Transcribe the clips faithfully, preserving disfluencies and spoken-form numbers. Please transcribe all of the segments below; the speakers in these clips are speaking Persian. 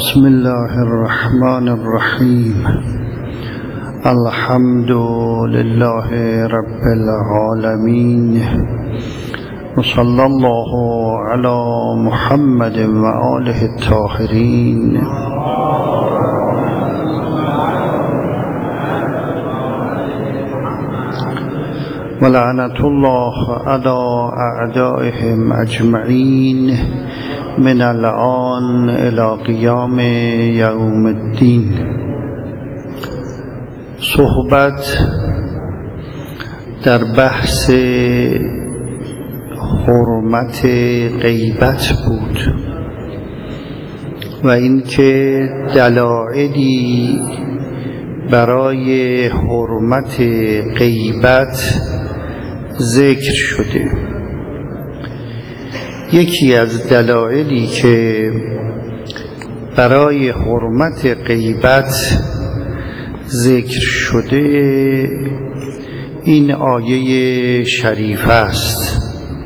بسم الله الرحمن الرحيم الحمد لله رب العالمين وصلى الله على محمد وآله الطاهرين ولعنة الله على أعدائهم أجمعين من الآن إلى قیام یوم الدین. صحبت در بحث حرمت غیبت بود و اینکه دلایلی برای حرمت غیبت ذکر شده. یکی از دلایلی که برای حرمت غیبت ذکر شده این آیه شریف است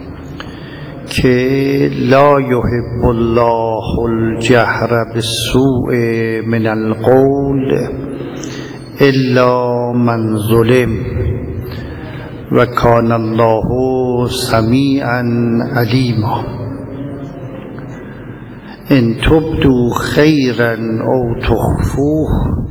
که لا یحب الله الجهر بالسوء من القول الا من ظلم و کان الله سمیعا علیما. ان تبدوا خیرا او تخفوه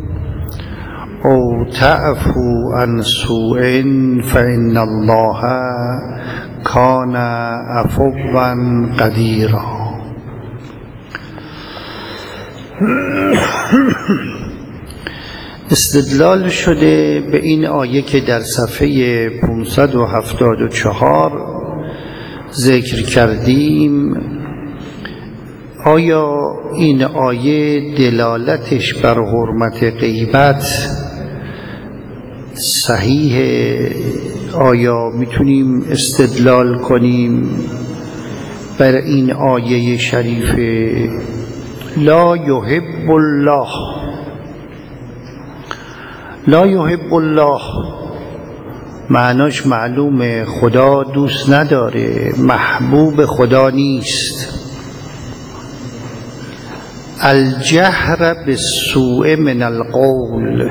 او تعفو عن سوء فإن الله کان عفوا قدیرا. استدلال شده به این آیه که در صفحه پانصد و هفتاد و چهار ذکر کردیم. آیا این آیه دلالتش بر حرمت غیبت صحیحه؟ آیا میتونیم استدلال کنیم بر این آیه شریفه لا یحب الله؟ لا یحب الله معناش معلومه، خدا دوست نداره، محبوب خدا نیست. الجهر بالسوء من القول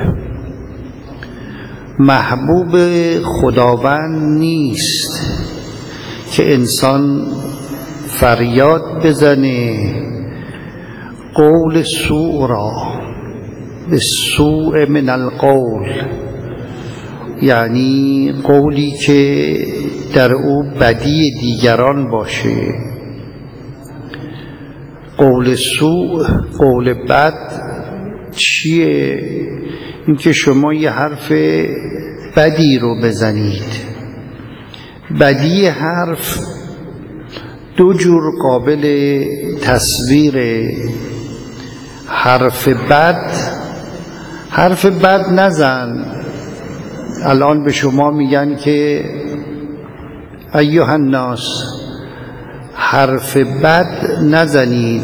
محبوب خداوند نیست که انسان فریاد بزنه قول سوء را، بالسوء من القول یعنی قولی که در او بدی دیگران باشه. قول سوء، قول بد چیه؟ اینکه شما یه حرف بدی رو بزنید. بدی حرف دو جور قابل تصویر. حرف بد، حرف بد نزن. الان به شما میگن که ایها الناس حرف بد نزنید،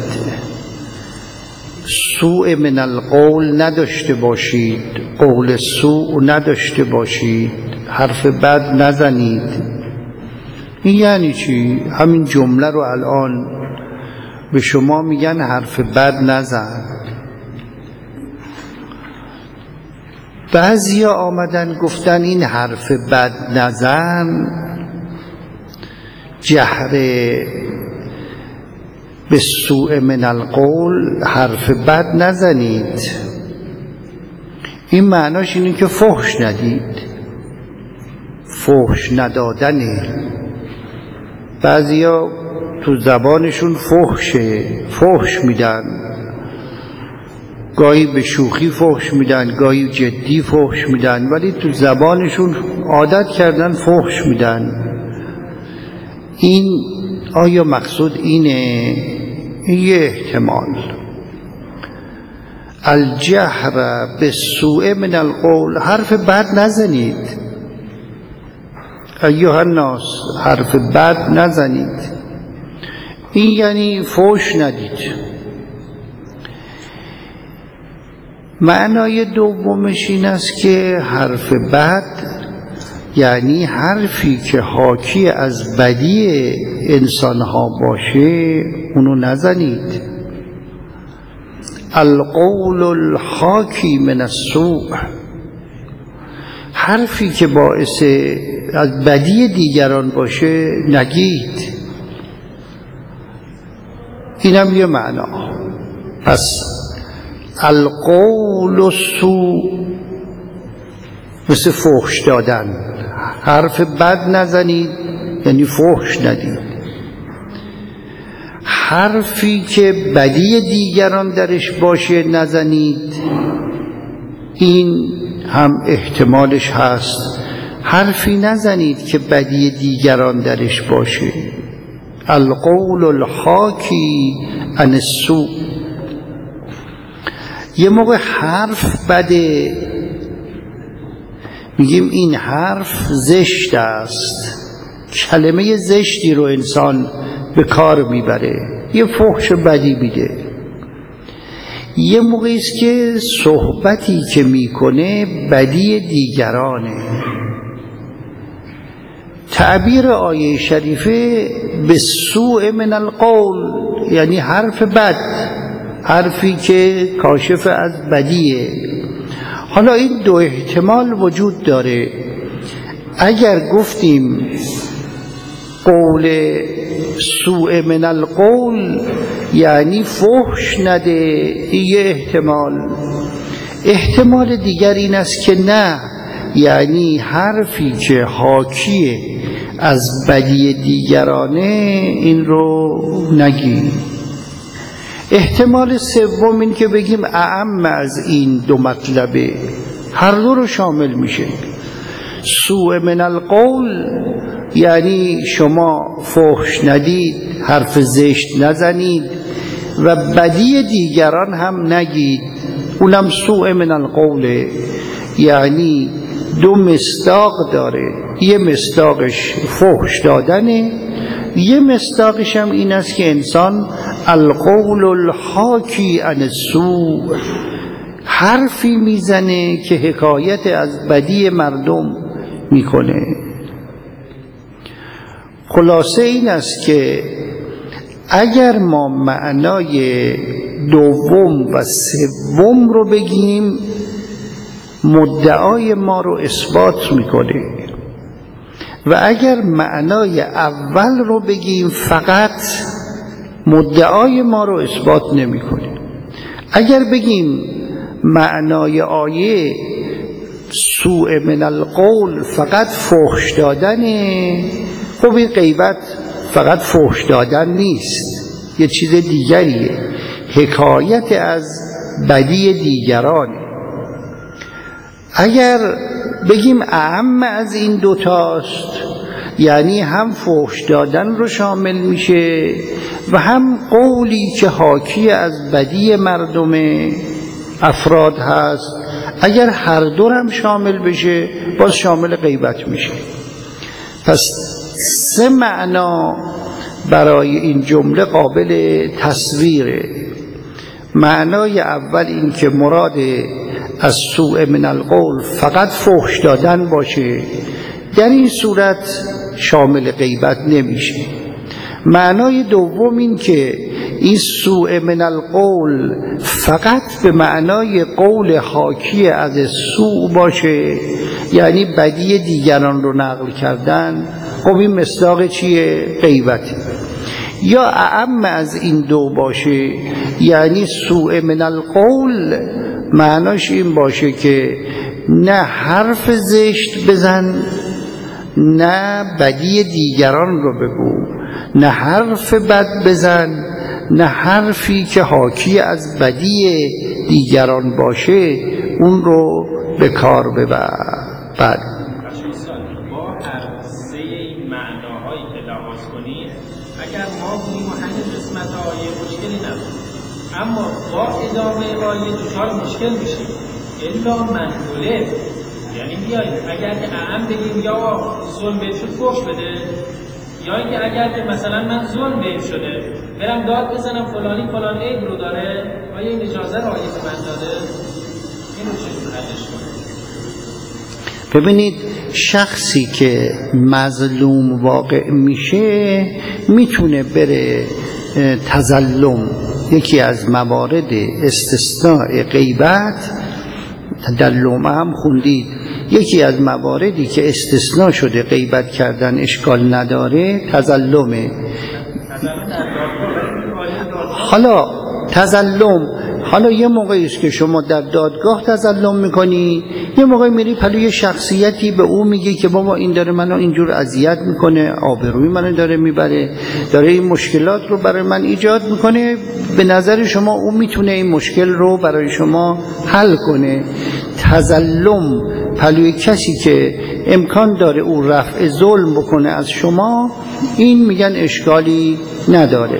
سوء من القول نداشته باشید، قول سوء نداشته باشید، حرف بد نزنید. این یعنی چی؟ همین جمله رو الان به شما میگن حرف بد نزن. بعضیا آمدن گفتن این حرف بد نزن، جهر به سوء من القول، حرف بد نزنید، این معناش اینه که فحش ندید، فحش ندادنه. بعضیا تو زبانشون فحشه، فحش میدن، گاهی به شوخی فحش میدن، گاهی جدی فحش میدن، ولی تو زبانشون عادت کردن فحش میدن. این آیا مقصود اینه؟ یه احتمال. الجهر بالسوء من القول، حرف بد نزنید ایها الناس، حرف بد نزنید، این یعنی فحش ندید. معنای دومش این است که حرف بد یعنی حرفی که حاکی از بدی انسانها باشه اونو نزنید. القول الحاکی من السوء، حرفی که باعث از بدی دیگران باشه نگید. اینم یه معنا. پس القول السوء مثل فحش دادن، حرف بد نزنید یعنی فحش ندید. حرفی که بدی دیگران درش باشه نزنید، این هم احتمالش هست. حرفی نزنید که بدی دیگران درش باشه. القول الحاکی عن السوء. یه موقع حرف بده، میگیم این حرف زشت است، کلمه زشتی رو انسان به کار میبره، یه فحش بدی میده. یه موقعی است که صحبتی که میکنه بدی دیگرانه. تعبیر آیه شریفه به سوء من القول یعنی حرف بد، حرفی که کاشف از بدیه. حالا این دو احتمال وجود داره. اگر گفتیم قول سوء من القول یعنی فحش نده، یه احتمال. احتمال دیگر این است که نه، یعنی حرفی که حاکیه از بدی دیگرانه این رو نگی. احتمال سوم این که بگیم اعم از این دو مطلبه، هر دو رو شامل میشه. سوء من القول یعنی شما فحش ندید، حرف زشت نزنید و بدی دیگران هم نگید، اونم سوء من القول. یعنی دو مصداق داره، یه مصداقش فحش دادنه، یه مصداقش هم این است که انسان القول الحاکی عن السوء، حرفی میزنه که حکایت از بدی مردم میکنه. خلاصه این است که اگر ما معنای دوم و سوم رو بگیم مدعای ما رو اثبات میکنه و اگر معنای اول رو بگیم فقط مدعای ما رو اثبات نمیکنه. اگر بگیم معنای آیه سوء من القول فقط فحش دادنه، خب این غیبت فقط فحش دادن نیست، یه چیز دیگریه، حکایت از بدی دیگرانه. اگر بگیم اعم از این دوتاست یعنی هم فحش دادن رو شامل میشه و هم قولی که حاکی از بدی مردم افراد هست، اگر هر دو هم شامل بشه باز شامل غیبت میشه. پس سه معنا برای این جمله قابل تصویره. معنای اول این که مراد از سوء من القول فقط فحش دادن باشه، در این صورت شامل غیبت نمیشه. معنای دوم این که این سوء من القول فقط به معنای قول حاکی از سوء باشه، یعنی بدی دیگران رو نقل کردن، خب این مصداق چیه؟ غیبته. یا اعم از این دو باشه یعنی سوء من القول معناش این باشه که نه حرف زشت بزن، نه بدی دیگران رو بگو، نه حرف بد بزن، نه حرفی که حاکی از بدی دیگران باشه اون رو به کار ببر. بعد با هر سه این معناهایی که لحاظ کنید اگر ما بودیم و همین قسمت آیه مشکلی نبود، اما با ادامه آیه دچار مشکل میشیم. الا منقوله یعنی بیایید اگر که اعم بگیم یا ظلم بهم شد فحش بده، یا اینکه اگر که مثلا من ظلم بهم شده برم داد بزنم فلانی فلان عیب رو داره، آیا این اجازه رو آیه من داده؟ اینو چجور حلش کنه؟ ببینید شخصی که مظلوم واقع میشه میتونه بره تظلم، یکی از موارد استثناء غیبت در لومه هم خوندید، یکی از مواردی که استثناء شده غیبت کردن اشکال نداره تظلمه. حالا تظلم، حالا یه موقعی است که شما در دادگاه تظلم میکنی، یه موقعی میری پلوی شخصیتی به او میگی که بابا این داره منو اینجور اذیت میکنه، آبروی منو داره میبره، داره این مشکلات رو برای من ایجاد میکنه، به نظر شما او میتونه این مشکل رو برای شما حل کنه. تظلم پلوی کسی که امکان داره او رفع ظلم بکنه از شما، این میگن اشکالی نداره.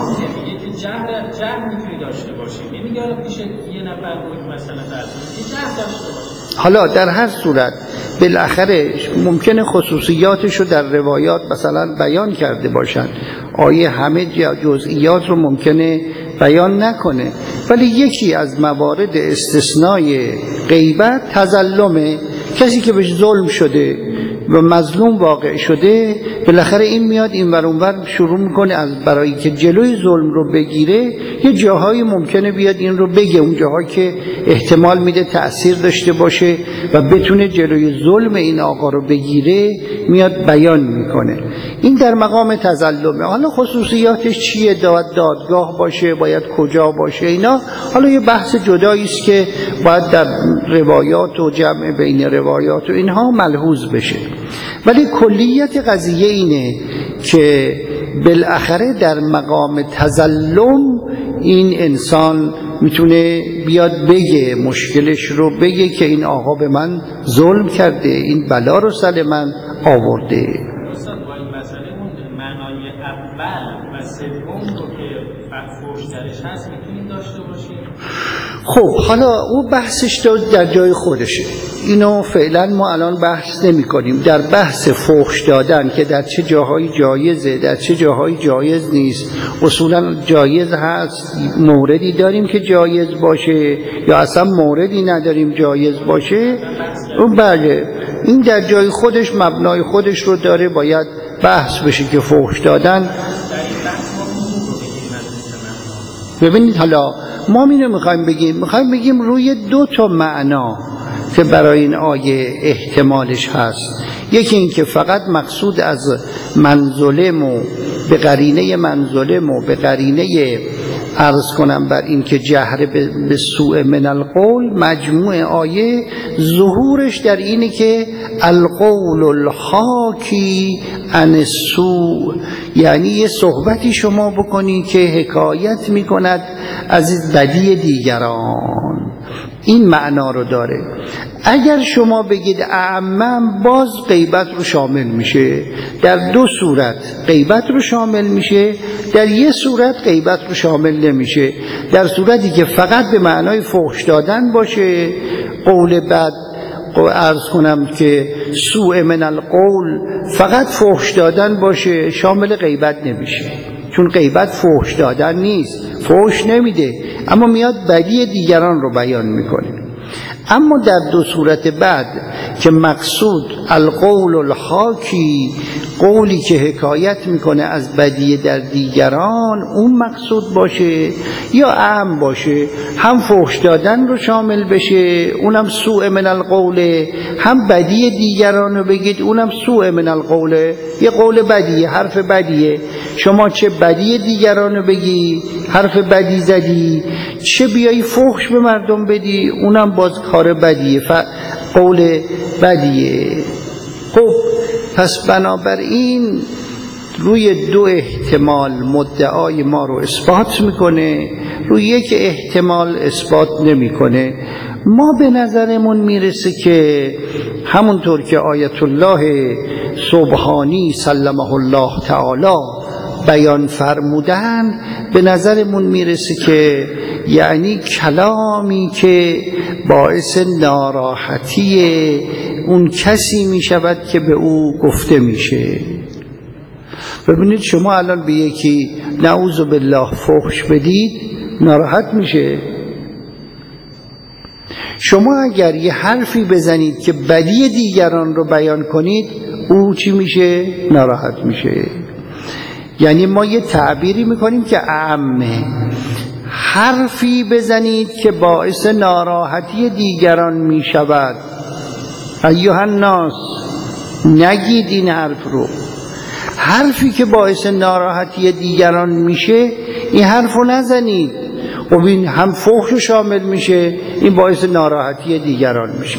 حالا در هر صورت بالاخره ممکنه خصوصیاتش رو در روایات مثلا بیان کرده باشن، آیه همه جزئیات رو ممکنه بیان نکنه، ولی یکی از موارد استثنای غیبت تظلمه. کسی که بهش ظلم شده و مظلوم واقع شده، بالاخره این میاد این ور اون ور شروع میکنه از برای که جلوی ظلم رو بگیره، یه جاهایی ممکنه بیاد این رو بگه، اون جاهایی که احتمال میده تأثیر داشته باشه و بتونه جلوی ظلم این آقا رو بگیره، میاد بیان میکنه. این در مقام تظلمه. حالا خصوصیاتش چیه؟ داد دادگاه باشه، باید کجا باشه، اینا حالا یه بحث جدایی است که باید در روایات و جمع بین روایات و اینها ملحوظ بشه. ولی کلیت قضیه اینه که بالاخره در مقام تظلم این انسان میتونه بیاد بگه مشکلش رو، بگه که این آقا به من ظلم کرده، این بلا رو سر من آورده. استاد با این مسئله معنای اول و سوم رو که فحش درش هست میتونید داشته باشید؟ خب حالا او بحثش تو در جای خودشه، اینو فعلا ما الان بحث نمی کنیم. در بحث فحش دادن که در چه جاهایی جایزه، در چه جاهایی جایز نیست، اصولا جایز هست، موردی داریم که جایز باشه یا اصلا موردی نداریم جایز باشه، اون بله این در جای خودش مبنای خودش رو داره، باید بحث بشه که فحش دادن. ببینید حالا ما اینو میخوایم بگیم، میخوایم بگیم روی دو تا معنا که برای این آیه احتمالش هست. یکی این که فقط مقصود از من ظلم و به قرینه من ظلم و به قرینه عرض کنم بر این که جهر به سوء من القول، مجموع آیه ظهورش در اینه که القول الحاکی عن السوء، یعنی یه صحبتی شما بکنی که حکایت میکند از بدی دیگران، این معنا رو داره. اگر شما بگید اعمم، باز غیبت رو شامل میشه، در دو صورت غیبت رو شامل میشه، در یه صورت غیبت رو شامل نمیشه. در صورتی که فقط به معنای فحش دادن باشه، قول بد، عرض کنم که سوء من القول فقط فحش دادن باشه، شامل غیبت نمیشه، چون غیبت فحش دادن نیست، فحش نمیده، اما میاد بدی دیگران رو بیان میکنه. اما در دو صورت بعد که مقصود القول الحاکی، قولی که حکایت میکنه از بدی در دیگران، اون مقصود باشه، یا اعم باشه، هم فحش دادن رو شامل بشه، اونم سوء من القوله، هم بدی دیگران رو بگید، اونم سوء من القوله، یه قول بدیه، حرف بدیه، شما چه بدی دیگران رو بگی، حرف بدی زدی، چه بیایی فحش به مردم بدی، اونم باز کار بدیه، ف... قول بدیه. خب پس بنابراین روی دو احتمال مدعای ما رو اثبات میکنه، روی یک احتمال اثبات نمیکنه. ما به نظرمون میرسه که همونطور که آیت الله سبحانی سلمه الله تعالی بیان فرمودن، به نظرمون میرسه که یعنی کلامی که باعث ناراحتی اون کسی میشود که به او گفته میشه. ببینید شما الان به یکی نعوذ بالله فحش بدید، ناراحت میشه. شما اگر یه حرفی بزنید که بدی دیگران رو بیان کنید، او چی میشه؟ ناراحت میشه. یعنی ما یه تعبیری میکنیم که عامه، حرفی بزنید که باعث ناراحتی دیگران می شود. ایها الناس، نگید این حرف رو. حرفی که باعث ناراحتی دیگران میشه این حرف رو نزنید. خب این هم فحش شامل میشه، این باعث ناراحتی دیگران میشه،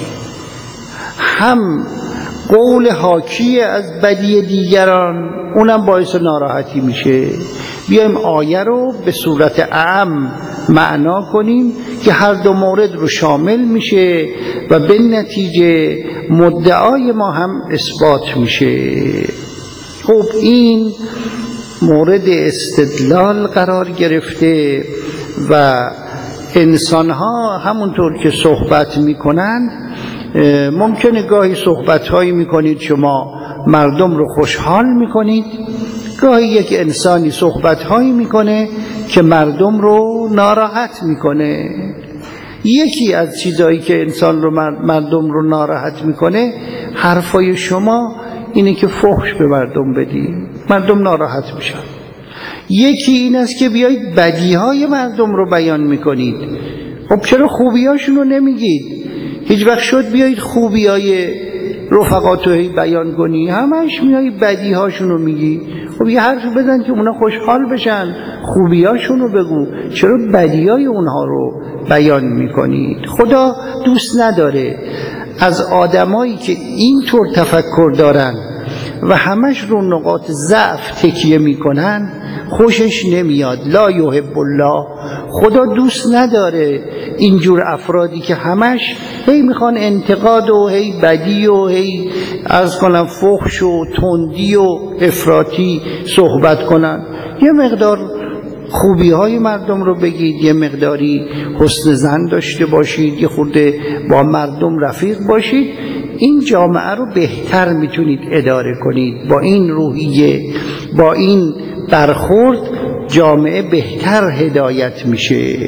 هم قول حاکی از بدی دیگران اونم باعث ناراحتی میشه. بیایم آیه رو به صورت اعم معنا کنیم که هر دو مورد رو شامل میشه و به نتیجه مدعای ما هم اثبات میشه. خب این مورد استدلال قرار گرفته و انسان ها همونطور که صحبت میکنن، ممکنه گاهی صحبت هایی میکنید شما مردم رو خوشحال میکنید، گاهی یک انسانی صحبت هایی میکنه که مردم رو ناراحت میکنه. یکی از چیزایی که انسان رو مردم رو ناراحت میکنه حرفای شما اینه که فحش به مردم بدی، مردم ناراحت میشن. یکی این است که بیایید بدیهای مردم رو بیان میکنید. خب چرا خوبیاشون رو نمیگید؟ هیچ وقت شد بیایید خوبیای رفقاتو بیان کنی، همش میایی بدیهاشون رو میگی. خب یه حرف بزن که اونا خوشحال بشن، خوبیاشون رو بگو، چرا بدیهای اونها رو بیان میکنید؟ خدا دوست نداره از آدمایی که اینطور تفکر دارن و همش رو نقاط ضعف تکیه میکنن خوشش نمیاد. لا یحب الله، خدا دوست نداره اینجور افرادی که همش هی میخوان انتقاد و هی بدی و هی از کنن فحش و تندی و افراطی صحبت کنن. یه مقدار خوبی های مردم رو بگید، یه مقداری حسن ظن داشته باشید، یه خورده با مردم رفیق باشید، این جامعه رو بهتر میتونید اداره کنید. با این روحیه، با این برخورد جامعه بهتر هدایت میشه.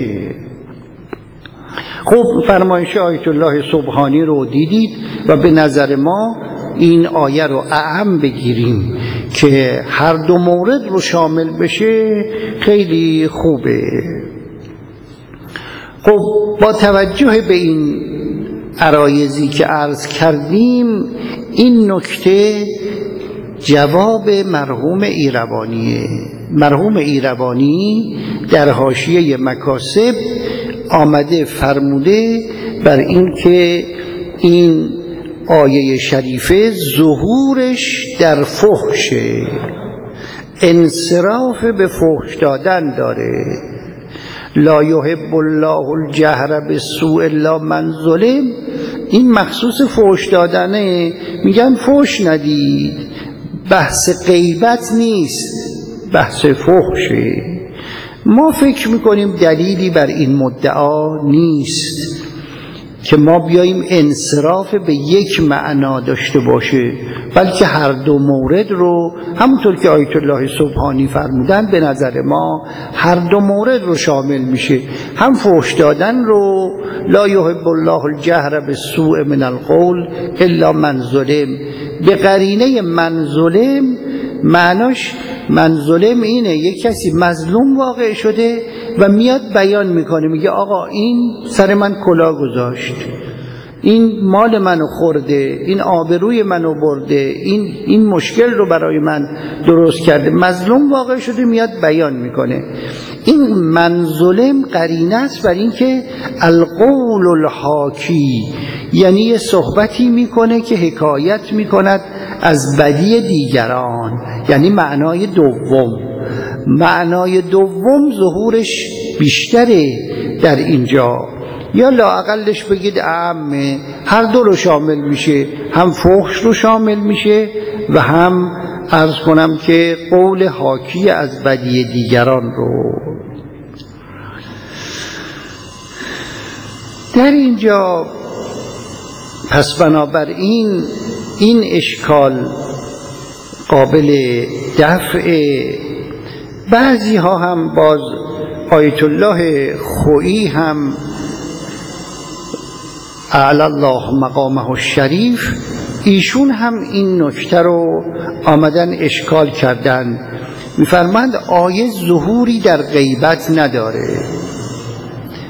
خب فرمایش آیت الله سبحانی رو دیدید و به نظر ما این آیه رو اعم بگیریم که هر دو مورد رو شامل بشه خیلی خوبه. خب با توجه به این عرایضی که عرض کردیم، این نکته جواب مرحوم ایروانیه. مرحوم ایروانی در حاشیه مکاسب آمده فرموده بر این که این آیه شریفه ظهورش در فحشه، انصراف به فحش دادن داره. لا یحب الله الجهر بالسوء الا من ظلم، این مخصوص فحش دادنه. میگن فحش ندید، بحث غیبت نیست، بحث فحشه. ما فکر میکنیم دلیلی بر این مدعا نیست که ما بیاییم انصراف به یک معنا داشته باشه، بلکه هر دو مورد رو همونطور که آیت الله سبحانی فرمودن به نظر ما هر دو مورد رو شامل میشه. هم فحش دادن رو لا یحب الله الجهر بالسوء من القول الا من ظلم، به قرینه من ظلم معناش من ظلم اینه یک کسی مظلوم واقع شده و میاد بیان میکنه، میگه آقا این سر من کلاه گذاشت، این مال منو خورده، این آبروی منو برده، این این مشکل رو برای من درست کرده، مظلوم واقع شده، میاد بیان میکنه. این من ظلم قرینه است بر این که القول الحاکی، یعنی یه صحبتی میکنه که حکایت میکند از بدی دیگران، یعنی معنای دوم. معنای دوم ظهورش بیشتره در اینجا، یا لااقلش بگید عامه، هر دو رو شامل میشه، هم فحش رو شامل میشه و هم عرض کنم که قول حاکی از بدی دیگران رو. در اینجا پس بنابراین این اشکال قابل دفع. بعضی ها هم باز آیت الله خویی هم اعلی الله مقامه الشریف، ایشون هم این نکته رو آمدن اشکال کردن. میفرمند آیه ظهوری در غیبت نداره.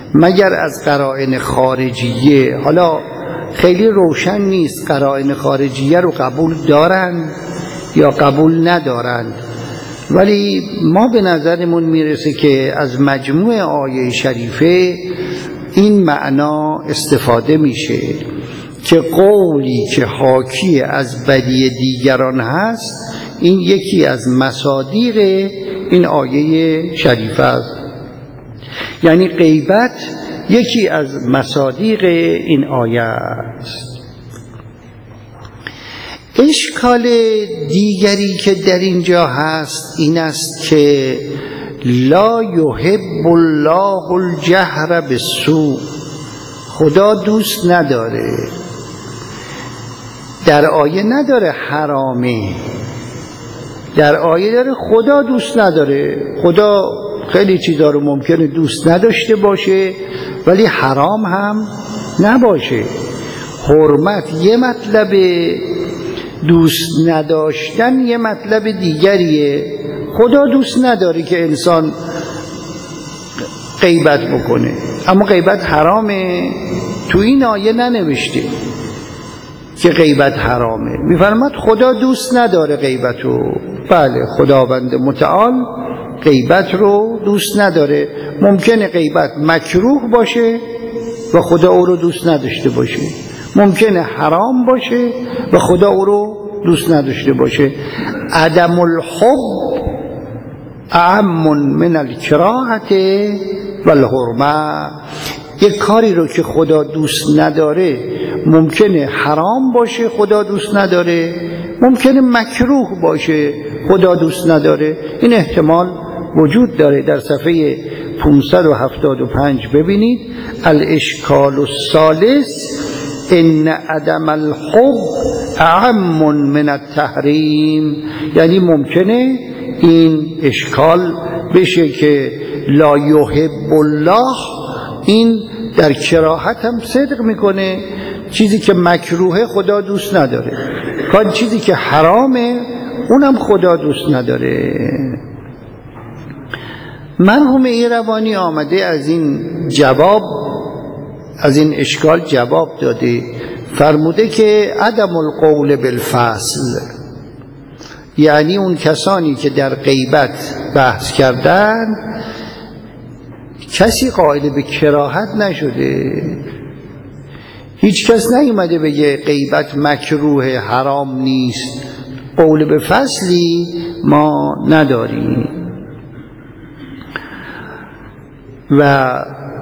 مگر از قرائن خارجیه. حالا خیلی روشن نیست قرائن خارجیه رو قبول دارند یا قبول ندارند، ولی ما به نظرمون میرسه که از مجموع آیه شریفه این معنا استفاده میشه که قولی که حاکی از بدی دیگران هست این یکی از مصادیق این آیه شریفه است. یعنی غیبت یکی از مصادیق این آیه است. اشکال دیگری که در اینجا هست این است که لا یحب الله الجهر بالسوء، خدا دوست نداره. در آیه نداره حرامه، در آیه داره خدا دوست نداره. خدا خیلی چیزا رو ممکنه دوست نداشته باشه ولی حرام هم نباشه. حرمت یه مطلب، دوست نداشتن یه مطلب دیگریه. خدا دوست نداره که انسان غیبت بکنه، اما غیبت حرامه. تو این آیه ننوشته که غیبت حرامه، میفرماد خدا دوست نداره غیبت رو. بله، خداوند متعال غیبت رو دوست نداره. ممکنه غیبت مکروه باشه و خدا او رو دوست نداشته باشه، ممکنه حرام باشه و خدا او رو دوست نداشته باشه. عدم الحب اعم من الکراهت والحرمه. یک کاری رو که خدا دوست نداره ممکنه حرام باشه، خدا دوست نداره، ممکنه مکروه باشه، خدا دوست نداره. این احتمال وجود داره. در صفحه پانصد و هفتاد و پنج ببینید الاشکال الثالث ان عدم الحب اعم من التحریم. یعنی ممکنه این اشکال بشه که لا یحب الله این در کراهت هم صدق میکنه، چیزی که مکروه خدا دوست نداره، کار چیزی که حرامه اونم خدا دوست نداره. مرحوم ایروانی آمده از این جواب، از این اشکال جواب داده، فرموده که عدم القول بالفصل، یعنی اون کسانی که در غیبت بحث کردن کسی قائل به کراهت نشده، هیچ کس نیومده بگه غیبت مکروه حرام نیست. قول به فصلی ما نداریم. و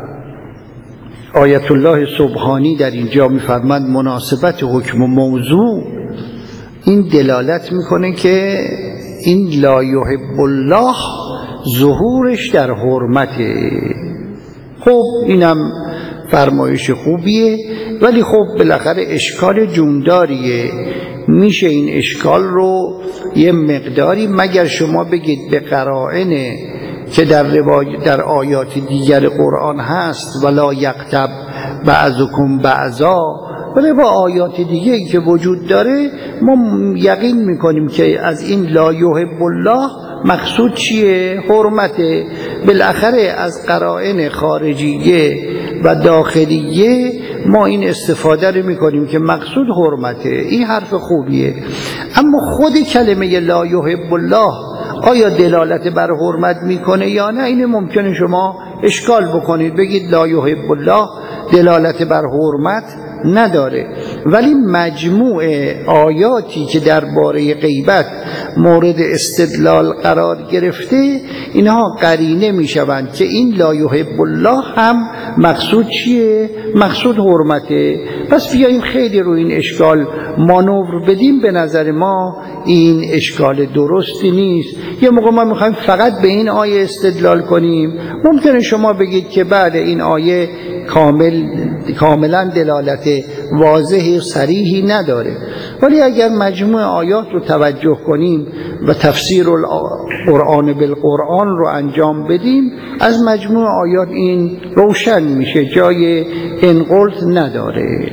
آیت الله سبحانی در اینجا می‌فرماید مناسبت حکم و موضوع این دلالت میکنه که این لا یحب الله ظهورش در حرمته. خب اینم فرمایش خوبیه، ولی خب بالاخره اشکال جونداریه. میشه این اشکال رو یه مقداری، مگر شما بگید به قرائن که در روای در آیات دیگر قرآن هست ولا یغتب بعضکم بعضا، ولی با آیات دیگه ای که وجود داره ما یقین میکنیم که از این لا یحب الله مقصود چیه؟ حرمته. بالاخره از قرائن خارجیه و داخلیه ما این استفاده رو میکنیم که مقصود حرمته. این حرف خوبیه، اما خود کلمه لا یحب الله آیا دلالت بر حرمت میکنه یا نه؟ این ممکنه شما اشکال بکنید، بگید لا یحب الله دلالت بر حرمت نداره، ولی مجموع آیاتی که درباره غیبت مورد استدلال قرار گرفته اینها قرینه میشوند که این لا یحب الله هم مقصود چیه؟ مقصود حرمته. پس بیاییم خیلی رو این اشکال مانور بدیم. به نظر ما این اشکال درستی نیست. یه موقع ما میخوایم فقط به این آیه استدلال کنیم، ممکنه شما بگید که بله این آیه کامل کاملا دلالت واضح صریحی نداره، ولی اگر مجموع آیات رو توجه کنیم و تفسیر القرآن بالقرآن رو انجام بدیم از مجموع آیات این روشن میشه، جای انقلت نداره.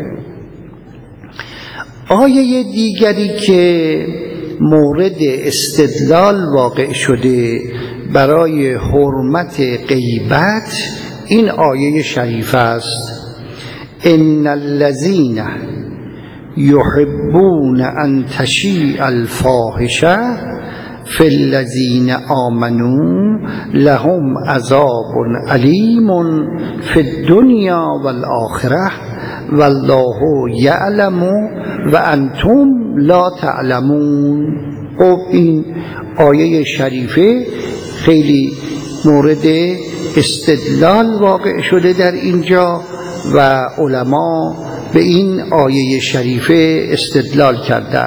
آیه دیگری که مورد استدلال واقع شده برای حرمت غیبت این آیه شریف است: ان الذین یحبون ان تشیع الفاحشه فی الذین آمنوا لهم عذاب علیم فی الدنیا والآخرة والله یعلم و انتم لا تعلمون. خب این آیه شریفه خیلی مورد استدلال واقع شده در اینجا و علما به این آیه شریفه استدلال کرده.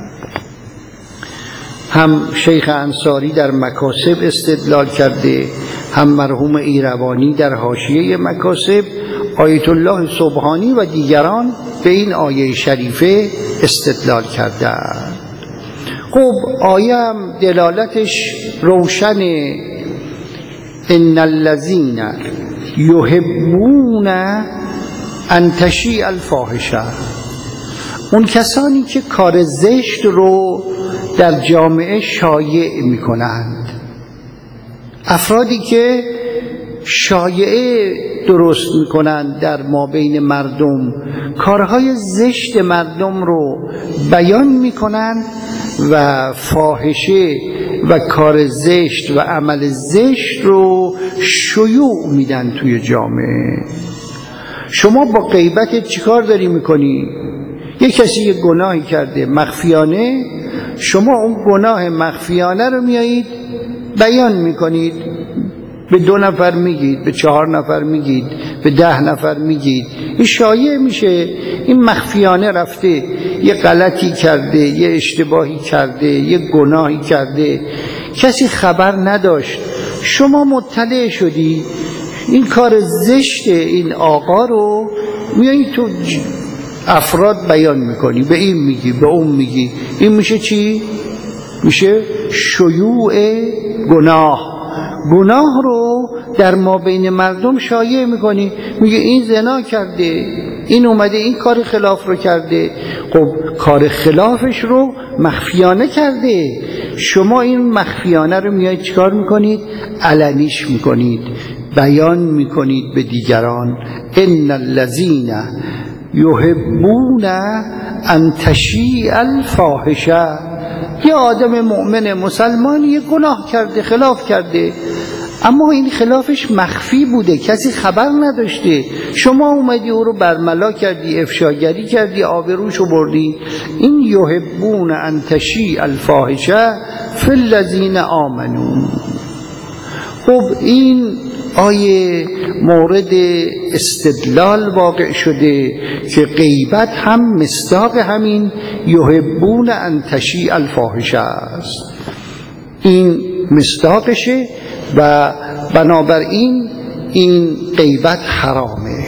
هم شیخ انصاری در مکاسب استدلال کرده، هم مرحوم ایروانی در حاشیه مکاسب، آیت الله سبحانی و دیگران به این آیه شریفه استدلال کرده. خب آیه هم دلالتش روشنه: ان الذین یحبون ان تشیع الفاحشه، اون کسانی که کار زشت رو در جامعه شایع میکنند، افرادی که شایعه درست میکنند در مابین مردم، کارهای زشت مردم رو بیان میکنند و فاحشه و کار زشت و عمل زشت رو شیوع میدن توی جامعه. شما با غیبت چیکار داری میکنی؟ یک کسی یک گناهی کرده مخفیانه، شما اون گناه مخفیانه رو میایید بیان میکنید، به دو نفر میگید، به چهار نفر میگید، به ده نفر میگید، این شایع میشه. این مخفیانه رفته یه غلطی کرده، یه اشتباهی کرده، یه گناهی کرده، کسی خبر نداشت، شما مطلع شدی، این کار زشت این آقا رو میایی تو افراد بیان میکنی، به این میگی، به اون میگی. این میشه چی؟ میشه شیوع گناه. گناه رو در ما بین مردم شایع میکنی، میگه این زنا کرده، این اومده این کار خلاف رو کرده. خب کار خلافش رو مخفیانه کرده، شما این مخفیانه رو میایید چیکار میکنید؟ علنیش میکنید، بیان میکنید به دیگران. ان الذین یحبون ان تشیع الفاحشه، یه آدم مؤمن مسلمانی یه گناه کرده، خلاف کرده، اما این خلافش مخفی بوده، کسی خبر نداشته، شما اومدی او رو برملا کردی، افشاگری کردی، آبروشو بردی. این یحبون ان تشیع الفاحشه فی الذین آمنوا. خب این آیه مورد استدلال واقع شده که غیبت هم مصداق همین یحبون ان تشیع الفاحشه است، این مصداقشه و بنابراین این غیبت حرامه.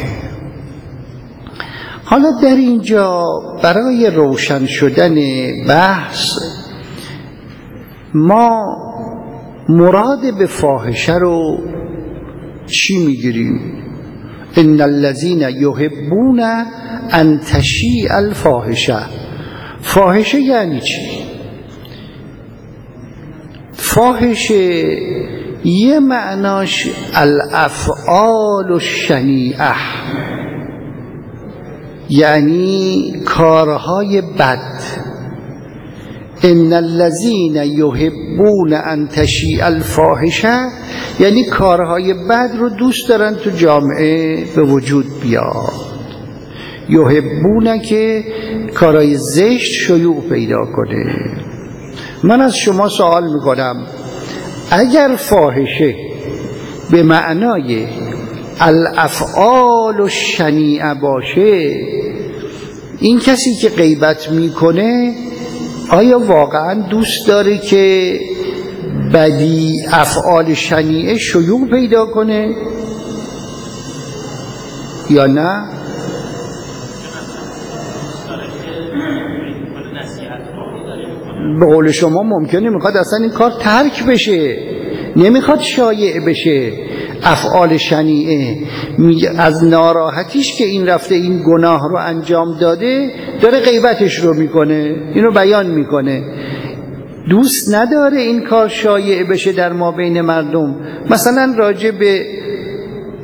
حالا در اینجا برای روشن شدن بحث ما مراد به فاحشه رو چی میگیریم؟ ان الذین یحبون ان تشیع الفاحشه. فاحشه یعنی چی؟ فاحشه یه معناش الافعال الشنیعه، یعنی کارهای بد. ان الذین یحبون ان تشیع الفاحشه یعنی کارهای بد رو دوست دارن تو جامعه به وجود بیاد. یحبون که کارهای زشت شیوع پیدا کنه. من از شما سوال میکنم، اگر فاحشه به معنای الافعال الشنیعه باشه، این کسی که غیبت میکنه آیا واقعا دوست داره که بدی افعال شنیعه شیوع پیدا کنه یا نه؟ به قول شما ممکنه میخواد اصلا این کار ترک بشه، نمیخواد شایع بشه افعال شنیعه، از ناراحتیش که این رفته این گناه رو انجام داده داره غیبتش رو میکنه، اینو بیان میکنه، دوست نداره این کار شایع بشه در ما بین مردم. مثلا راجع به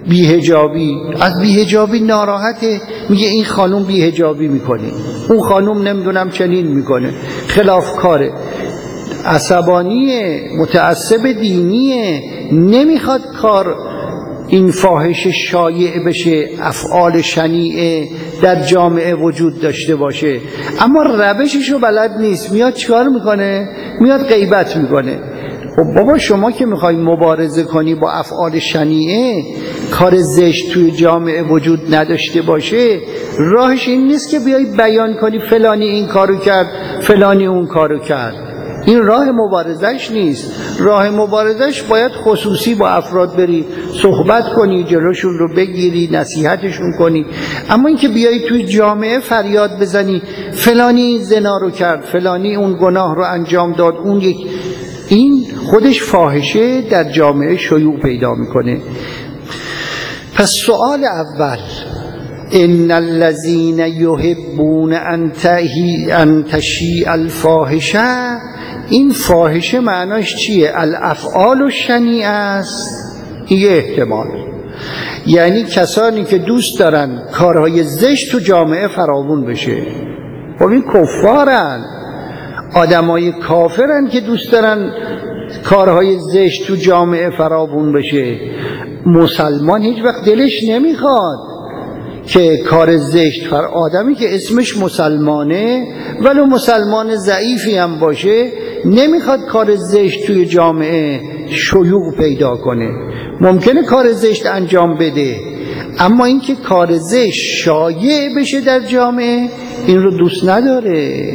بیهجابی، از بیهجابی ناراحته، میگه این خانوم بیهجابی میکنه، اون خانوم نمیدونم چنین میکنه، خلافکاره، عصبانیه، متعصب دینیه، نمیخواد کار این فاحشه شایع بشه، افعال شنیعه در جامعه وجود داشته باشه، اما روششو بلد نیست، میاد چیکار میکنه؟ میاد غیبت میکنه. خب بابا شما که میخوای مبارزه کنی با افعال شنیعه، کار زشت توی جامعه وجود نداشته باشه، راهش این نیست که بیای بیان کنی فلانی این کارو کرد فلانی اون کارو کرد. این راه مبارزش نیست. راه مبارزش باید خصوصی با افراد بری صحبت کنی، جلوشون رو بگیری، نصیحتشون کنی. اما اینکه بیایی توی جامعه فریاد بزنی فلانی زنا رو کرد، فلانی اون گناه رو انجام داد، اون یک، این خودش فاحشه در جامعه شیوع پیدا میکنه. پس سوال اول، ان الذين يحبون ان تشيع الفاحشه، این فاحشه معناش چیه؟ الافعال الشنیعه است. یه احتمال، یعنی کسانی که دوست دارن کارهای زشت تو جامعه فراوون بشه. خب این کفارن، آدمای کافرن که دوست دارن کارهای زشت تو جامعه فراوون بشه. مسلمان هیچ وقت دلش نمیخواد که کار زشت، فر آدمی که اسمش مسلمانه ولو مسلمان ضعیفی هم باشه نمیخواد کار زشت توی جامعه شیوع پیدا کنه. ممکنه کار زشت انجام بده، اما اینکه کار زشت شایع بشه در جامعه، این رو دوست نداره.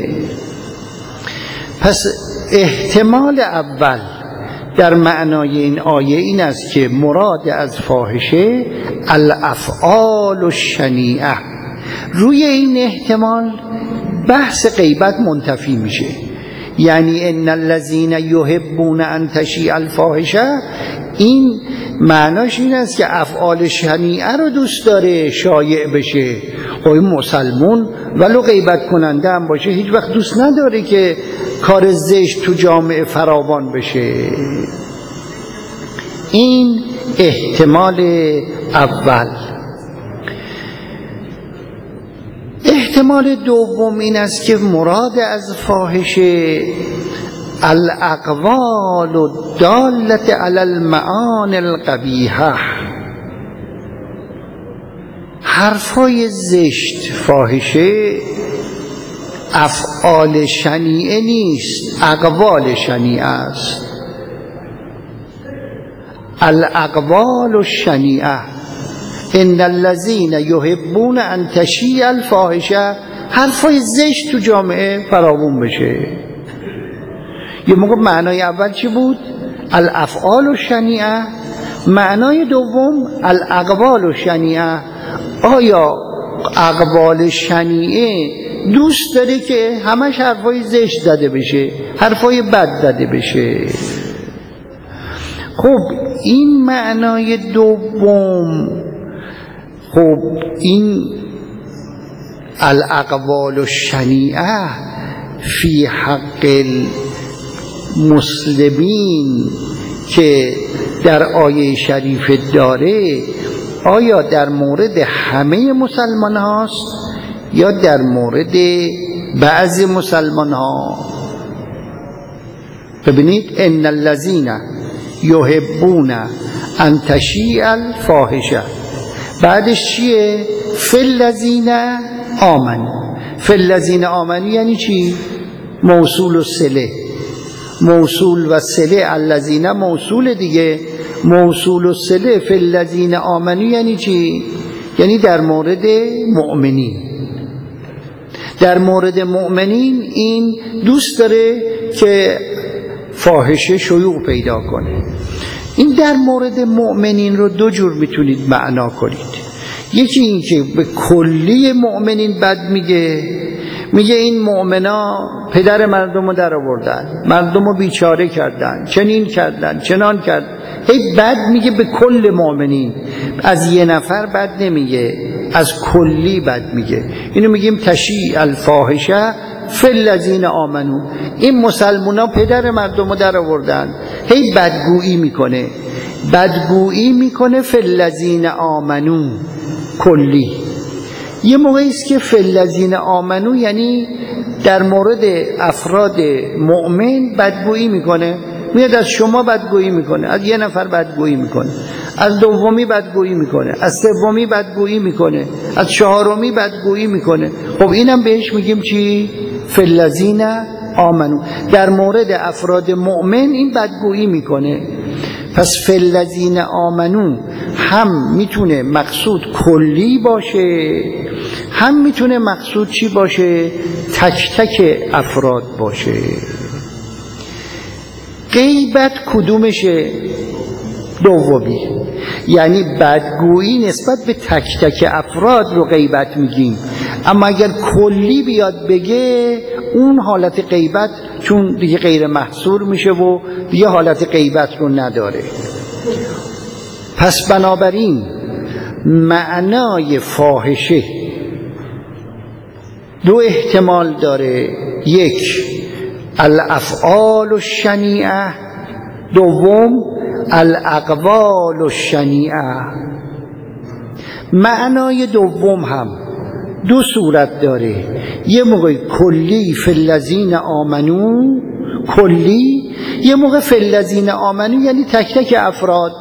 پس احتمال اول در معنای این آیه این است که مراد از فاحشه الافعال الشنیعه. روی این احتمال بحث غیبت منتفی میشه. یعنی ان الذين يحبون ان تشيع الفاحشه، این معناش این است که افعال شنیعه رو دوست داره شایع بشه. خب مسلمون ولو غیبت کننده هم باشه هیچ وقت دوست نداره که کار زشت تو جامعه فراوان بشه. این احتمال اول. احتمال دوم این است که مراد از فاحشه الاقوال الدالة علی المعانی القبیحة، حرفای زشت. فاحشه افعال شنیعه نیست، اقوال شنیعه است. الاقوال الشنیعه، ان الذين يحبون ان تشيع الفاحشه، حرفای زشت تو جامعه فراوون بشه. یه موقع معنای اول چی بود؟ الافعال الشنیعه. معنای دوم الاقوال الشنیعه. آیا اقوال شنیعه دوست داره که همش حرفای زشت زده بشه، حرفای بد زده بشه؟ خب این معنای دوم، خب این الاقوال الشنیعه فی حق المسلمین که در آیه شریف داره، آیا در مورد همه مسلمان هاست یا در مورد بعضی مسلمان ها؟ ببینید ان الذین یحبون ان تشیع الفاحشه، بعدش چیه؟ فی الذین آمنوا. فی الذین آمنوا یعنی چی؟ موصول و صله. موصول و صله، الذین موصول دیگه، موصول و صله. فی الذین آمنوا یعنی چی؟ یعنی در مورد مؤمنین. در مورد مؤمنین این دوست داره که فاحشه شیوع پیدا کنه. این در مورد مؤمنین رو دو جور میتونید معنا کنید. یکی این که به کلی مؤمنین بد میگه، میگه این مؤمنا پدر مردم رو در آوردن، مردم رو بیچاره کردن، چنین کردن، چنان کردن، هی بد میگه به کل مؤمنین. از یه نفر بد نمیگه، از کلی بد میگه. اینو میگیم تشیع الفاحشه فی الذین آمنوا. این مسلمونا پدر مردم رو در آوردن، هی بدگویی میکنه. بدگویی میکنه فی الذین آمنو کلی. یه موقعی است که فی الذین آمنو یعنی در مورد افراد مؤمن بدگویی میکنه، میاد از شما بدگویی میکنه، از یه نفر بدگویی میکنه، از دومی بدگویی میکنه، از سومی بدگویی میکنه، از چهارمی بدگویی میکنه. خب اینم بهش میگیم چی؟ فی الذین آمنو. در مورد افراد مؤمن این بدگویی میکنه. پس فی الذین آمنو هم میتونه مقصود کلی باشه، هم میتونه مقصود چی باشه؟ تک تک افراد باشه. غیبت کدومشه؟ دومی، یعنی بدگویی نسبت به تک تک افراد رو غیبت میگیم. اما اگر کلی بیاد بگه اون حالت غیبت چون دیگه غیر محصور میشه و دیگه حالت غیبت رو نداره. پس بنابراین معنای فاحشه دو احتمال داره، یک الافعال الشنیعه، دوم الاقوال الشنیعه. معنای دوم هم دو صورت داره، یه موقع کلی فی الذین آمنو کلی، یه موقع فی الذین آمنو یعنی تک تک افراد.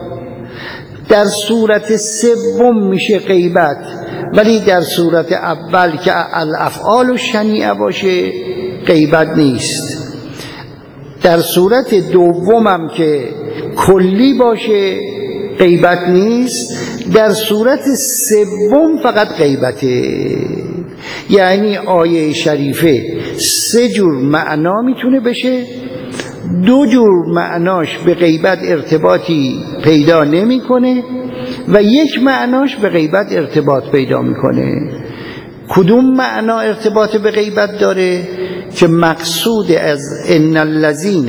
در صورت سوم میشه غیبت، ولی در صورت اول که الافعال الشنیعه باشه غیبت نیست. در صورت دومم که کلی باشه غیبت نیست، در صورت سوم فقط غیبته. یعنی آیه شریفه سه جور معنا میتونه بشه، دو جور معناش به غیبت ارتباطی پیدا نمیکنه و یک معناش به غیبت ارتباط پیدا میکنه. کدوم معنا ارتباط به غیبت داره؟ که مقصود از ان الذین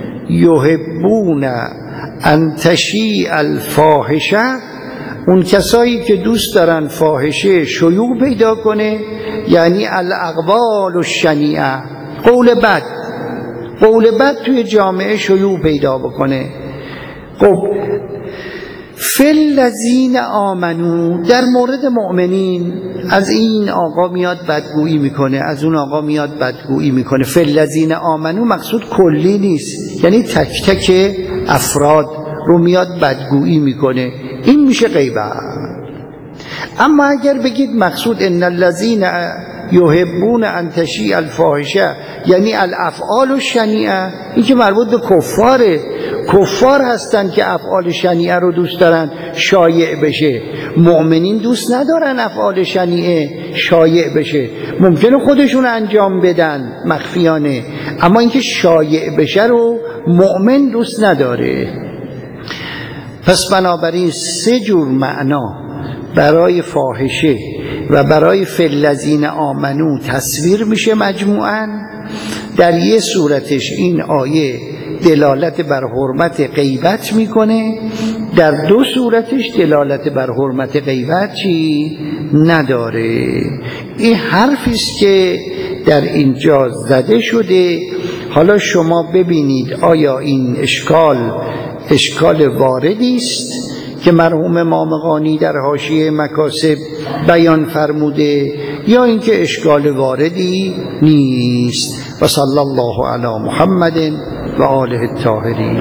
یحبون ان تشیع الفاحشه، اون کسایی که دوست دارن فاحشه شیوع پیدا کنه، یعنی الاقوال الشنیعه، قول بد، قول بد توی جامعه شیوع پیدا بکنه. خب فی الذین آمنو در مورد مؤمنین از این آقا میاد بدگویی میکنه، از اون آقا میاد بدگویی میکنه. فی الذین آمنو مقصود کلی نیست، یعنی تک تک افراد رو میاد بدگویی میکنه، این میشه غیبت. اما اگر بگید مقصود ان الذین یحبون ان تشیع الفاحشه یعنی الافعال الشنیعه، این که مربوط به کفاره، کفار هستن که افعال شنیعه رو دوست دارن شایع بشه. مؤمنین دوست ندارن افعال شنیعه شایع بشه، ممکنه خودشون انجام بدن مخفیانه، اما اینکه شایع بشه رو مؤمن دوست نداره. پس بنابراین سه جور معنا برای فاحشه و برای فی الذین آمنو تصویر میشه مجموعاً. در یه صورتش این آیه دلالت بر حرمت غیبت میکنه، در دو صورتش دلالت بر حرمت غیبت چی نداره. این حرفیست که در اینجا زده شده. حالا شما ببینید آیا این اشکال اشکال واردی است که مرحوم مامقانی در حاشیه مکاسب بیان فرموده، یا اینکه اشکال واردی نیست. و صلی الله علی محمد و آله الطاهرین.